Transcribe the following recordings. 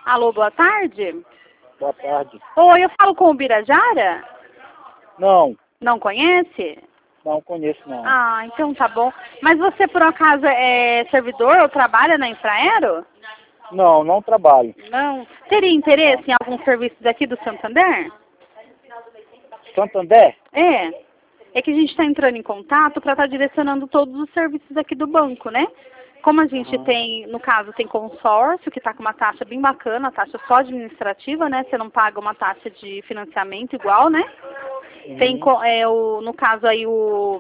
Alô, boa tarde. Boa tarde. Oi, eu falo com o Birajara? Não, Não conhece? não conheço não. Ah, então tá bom. Mas você, por acaso, é servidor ou trabalha na Infraero? Não, não trabalho. Não. Teria interesse em algum serviço daqui do Santander? Santander? É. É que a gente está entrando em contato para estar direcionando todos os serviços aqui do banco, né? Como a gente tem, no caso, tem consórcio, que está com uma taxa bem bacana, a taxa só administrativa, né? Você não paga uma taxa de financiamento igual, né? Tem, no caso aí, o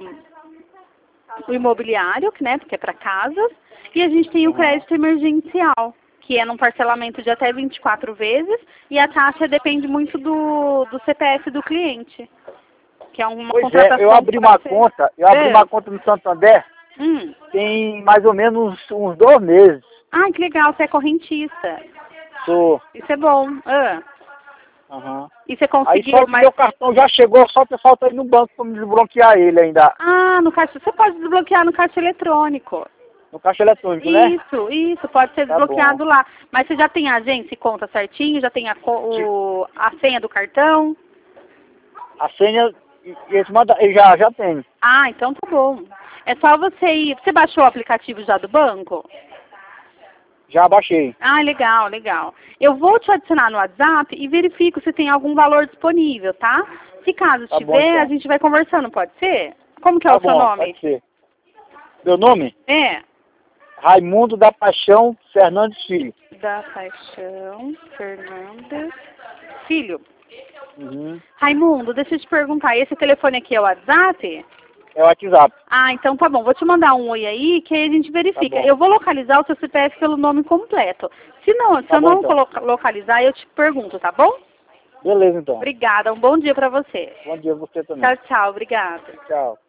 imobiliário, né? Porque é para casas. E a gente tem o crédito emergencial, que é num parcelamento de até 24 vezes. E a taxa depende muito do CPF do cliente. Que é uma Pois contratação. é, eu abri uma conta no Santander tem mais ou menos uns 2 meses. Ah, que legal, você é correntista. Sou. Isso é bom. E você Aí conseguiu, só que meu cartão já chegou, só que falta ir no banco para me desbloquear ele ainda. Ah, no caixa. Você pode desbloquear no caixa eletrônico. No caixa eletrônico, né? Isso, pode ser Tá desbloqueado bom. lá. Mas você já tem a agência e conta certinho? Já tem a senha do cartão? A senha, eu já tenho. Ah, então tá bom. É só você ir. Você baixou o aplicativo já do banco? Já baixei. Ah, legal, legal. Eu vou te adicionar no WhatsApp e verifico se tem algum valor disponível, tá? Se caso Tá bom, tiver, então. a gente vai conversando, pode ser? Como que é Tá o seu bom, nome? pode ser. Meu nome? É. Raimundo da Paixão Fernandes Filho. Da Paixão Fernandes Filho. Uhum. Raimundo, deixa eu te perguntar, esse telefone aqui é o WhatsApp? É o WhatsApp. Ah, então tá bom. Vou te mandar um oi aí, que aí a gente verifica. Tá bom. Eu vou localizar o seu CPF pelo nome completo. Se eu não Então. localizar, eu te pergunto, tá bom? Beleza, então. Obrigada. Um bom dia pra você. Bom dia a você também. Tchau, tchau. Obrigada. Tchau.